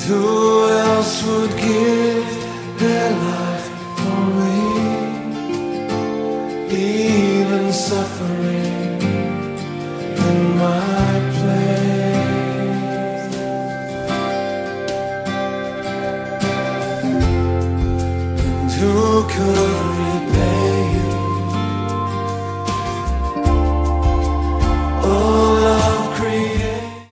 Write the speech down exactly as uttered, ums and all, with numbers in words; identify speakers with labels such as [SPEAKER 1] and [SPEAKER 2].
[SPEAKER 1] Who else would give their life for me, even suffering in my place? And who could repay